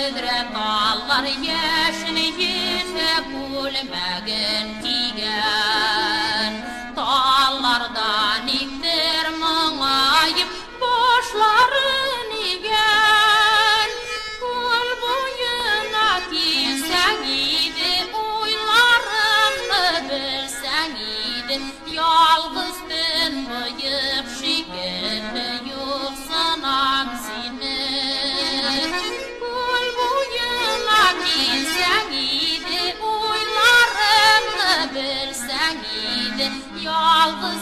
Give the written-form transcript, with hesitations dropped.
Güdret dağlar yeşil yüze gülmegin tigen. Dağlardan iktir muңayıp boşların igen. Kul boyuna kilsen idi oylarımı bilsen idi. Yalğız dün boyup şikilli yoksan aksini. Kul boyuna kilsen idi oylarımı bilsen idi. Yalğız